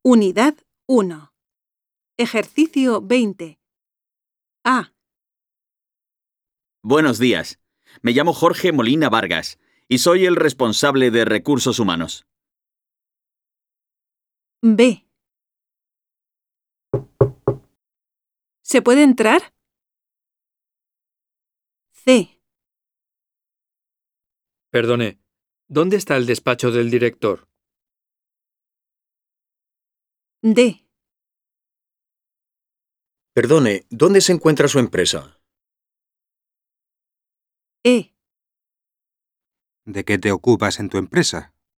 Unidad 1. Ejercicio 20. A. Buenos días. Me llamo Jorge Molina Vargas y soy el responsable de Recursos Humanos. B. ¿Se puede entrar? C. Perdone, ¿dónde está el despacho del director? D. Perdone, ¿dónde se encuentra su empresa? E. ¿De qué te ocupas en tu empresa?